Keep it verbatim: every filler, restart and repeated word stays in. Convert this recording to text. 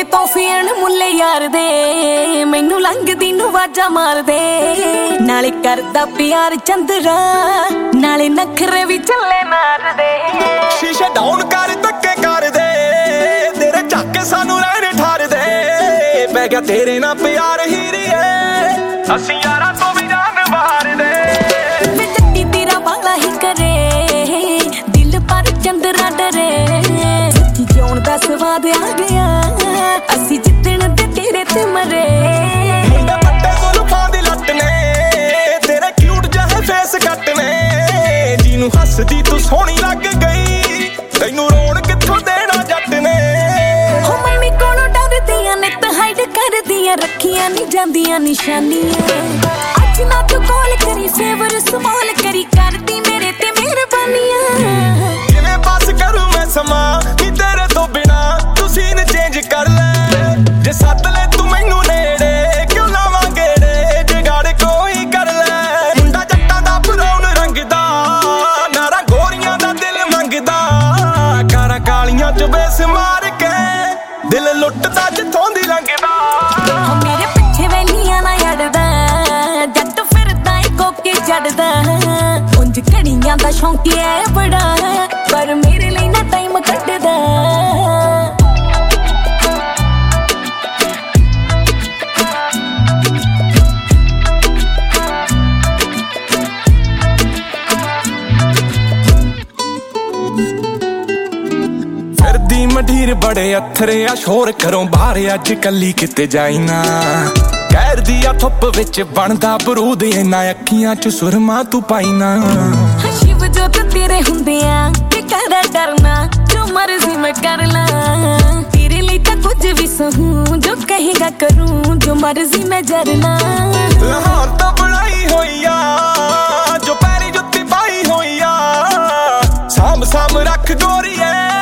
ਤੋਹਫਿਆਂ ਮੁੱਲੇ ਯਾਰ ਦੇ ਮੈਨੂੰ ਲੰਘਦੀ ਨੂੰ ਵਾਜਾ ਮਾਰਦੇ ਨਾਲੇ ਕਰਦਾ ਪਿਆਰ ਚੰਦਰਾ ਨਾਲੇ ਨਖਰੇ ਵੀ ਚੱਲੇ ਮਾਰਦੇ ਸ਼ੀਸ਼ੇ ਡਾਊਨ ਕਰ ਧੱਕੇ ਕਰਦੇ ਤੇਰੇ ਝੱਕੇ ਸਾਨੂੰ ਰਹਿਣੇ ਠਾਰਦੇ ਪੈ ਗਿਆ ਤੇਰੇ ਨਾਲ ਪਿਆਰ ਹੀਰੀਏ ਅਸੀਂ ਯਾਰਾਂ ਤੋਂ ਵੀ ਜਾਨ ਮਾਰਦੇ ਮੈਂ ਜੱਟੀ ਤੇਰਾ ਵਾਲਾ ਹੀ ਕਰੇ ਦਿਲ ਪਰ ਚੰਦਰਾ ਡਰੇ ਜਿਉਣ ਦਾ ਸਵਾਦ ਆ ਗਿਆ ਅਸੀਂ ਜਿੱਤਣ ਤੇ ਤੇਰੇ ਤੇ ਮਰੇ ਮੁੰਡੇ ਪੱਟੇ ਜ਼ੁਲਫਾਂ ਦੀ ਲੱਟ ਨੇ ਤੇਰੇ ਕਿਊਟ ਜਿਹੇ ਫੇਸ ਕੱਟ ਨੇ ਜਿਹਨੂੰ ਹੱਸਦੀ ਤੂੰ ਸੋਹਣੀ ਲੱਗ ਗਈ ਤੈਨੂੰ ਰੋਣ ਕਿੱਥੋਂ ਦੇਣਾ ਜੱਟ ਨੇ ਹੋ ਮੰਮੀ ਕੋਲੋਂ ਡਰਦੀਆਂ ਨੇ ਤਾਂ ਹਾਈਡ ਕਰਦੀਆਂ ਰੱਖੀਆਂ ਨਹੀਂ ਜਾਂਦੀਆਂ ਨਿਸ਼ਾਨੀਆਂ ਅੱਜ ਨਾ ਤੂੰ ਕਾਲ ਕਰੀ ਫੇਵਰ ਸਮਾਲ ਕਰੀ ਕਰਦੀ ਮੇਰੇ ਤੇ ਮਿਹਰਬਾਨੀਆਂ ਕਿਵੇਂ ਪਾਸ ਕਰੂ ਮੈਂ ਸਮਾਂ ਨੀ ਤੇਰੇ ਤੋਂ ਬਿਨਾ ਤੂੰ ਸੀਨ ਚੇਂਜ ਕਰ ਲੈ ਜੇ ਸੱਦ ਲੈ ਤੂੰ ਮੈਨੂੰ ਨੇੜੇ ਕਿਉਂ ਲਾਵਾਂ ਗੇੜੇ ਜਗਾੜ ਕੋਈ ਕਰ ਲੈ ਮੁੰਡਾ ਜੱਟਾਂ ਦਾ ਬਰਾਉਨ ਰੰਗ ਦਾ ਨਾਰਾ ਗੋਰੀਆਂ ਦਾ ਦਿਲ ਮੰਗਦਾ ਕਾਰਾਂ ਕਾਲੀਆਂ ਚ ਬੇਸ ਮਾਰ ਕੇ ਦਿਲ ਲੁੱਟਦਾ ਜਿੱਥੋਂ ਦੀ ਲੰਘਦਾ ਮੇਰੇ ਪਿੱਛੇ ਵੈਲੀਆਂ ਨਾ ਅੜਦਾ ਜੱਟ ਫਿਰਦਾ ਏ ਕੋਕੇ ਜੜਦਾ ਉਂਝ ਘੜੀਆਂ ਦਾ ਸ਼ੌਂਕੀਆ ਬੜਾ ਪਰ ਮੇਰੇ ਲਈ ਨਾ ਟਾਈਮ ਕੱਢਦਾ ਫਿਰਦੀ ਮਢੀਰ ਬੜੇ ਅੱਥਰੇ ਆ ਸ਼ੋਰ ਕਰੋ ਬਾਹਰ ਅੱਜ ਕੱਲੀ ਕਿਤੇ ਜਾਈ ਨਾ ਕਹਿਰ ਦੀ ਆ ਥੁੱਪ ਵਿੱਚ ਬਣਦਾ ਬਰੂਦ ਇਹਨਾਂ ਅੱਖੀਆਂ ਚ ਸੁਰਮਾ ਤੂੰ ਪਾਈ ਨਾ ਸ਼ਿਵ ਜੋ ਤੇਰੇ ਹੁੰਦੇ ਆ ਕਿ ਕਰਾ ਡਰਨਾ ਜੋ ਮਰਜ਼ੀ ਮੈਂ ਕਰ ਲਾਂ ਤੇਰੇ ਲਈ ਤਾਂ ਕੁਝ ਵੀ ਸਹੂੰ ਜੋ ਕਹੇਗਾ ਕਰੂੰ ਜੋ ਮਰਜ਼ੀ ਮੈਂ ਜਰਨਾ ਲਾਹੌਰ ਤੋਂ ਬਣਾਈ ਹੋਈ ਆ ਜੋ ਪੈਰੀ ਜੁੱਤੀ ਪਾਈ ਹੋਈ ਆ ਸਾਂਭ ਸਾਂਭ ਰੱਖ ਗੋਰੀਏ